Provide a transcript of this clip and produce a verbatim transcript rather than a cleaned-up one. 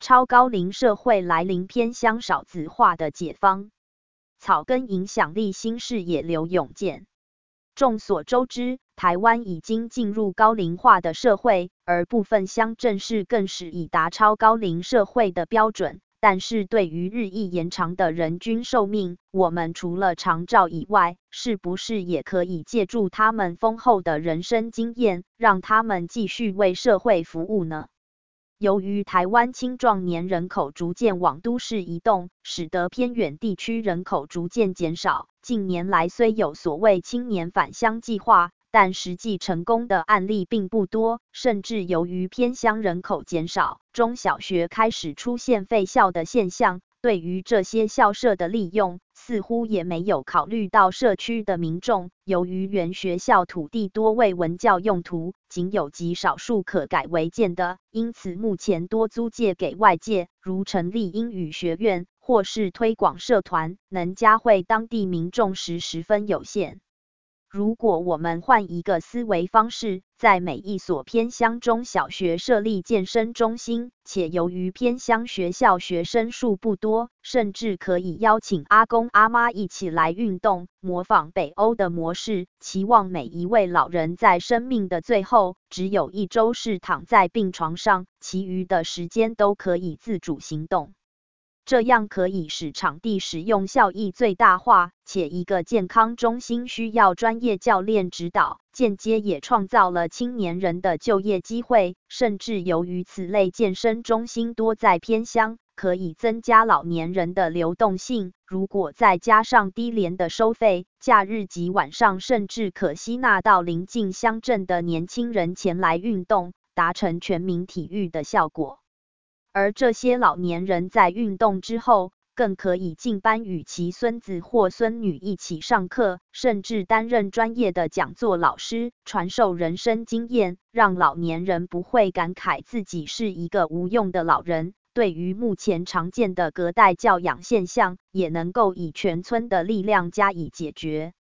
超高龄社会来临偏乡少子化的解方。草根影响力新视野刘永健。众所周知，台湾已经进入高龄化的社会，而部分乡镇市更是已达超高龄社会的标准。但是对于日益延长的人均寿命，我们除了长照以外，是不是也可以借助他们丰厚的人生经验，让他们继续为社会服务呢？由于台湾青壮年人口逐渐往都市移动，使得偏远地区人口逐渐减少。近年来虽有所谓青年返乡计划，但实际成功的案例并不多，甚至由于偏乡人口减少，中小学开始出现废校的现象。对于这些校舍的利用，似乎也没有考虑到社区的民众。由于原学校土地多为文教用途，仅有极少数可改为建的，因此目前多租借给外界，如成立英语学院或是推广社团，能嘉惠当地民众时十分有限。如果我们换一个思维方式，在每一所偏乡中小学设立健身中心，且由于偏乡学校学生数不多，甚至可以邀请阿公阿妈一起来运动，模仿北欧的模式，期望每一位老人在生命的最后，只有一周是躺在病床上，其余的时间都可以自主行动。这样可以使场地使用效益最大化，且一个健康中心需要专业教练指导，间接也创造了青年人的就业机会。甚至由于此类健身中心多在偏乡，可以增加老年人的流动性。如果再加上低廉的收费，假日及晚上甚至可吸纳到邻近乡镇的年轻人前来运动，达成全民体育的效果。而这些老年人在运动之后，更可以进班与其孙子或孙女一起上课，甚至担任专业的讲座老师，传授人生经验，让老年人不会感慨自己是一个无用的老人。对于目前常见的隔代教养现象，也能够以全村的力量加以解决。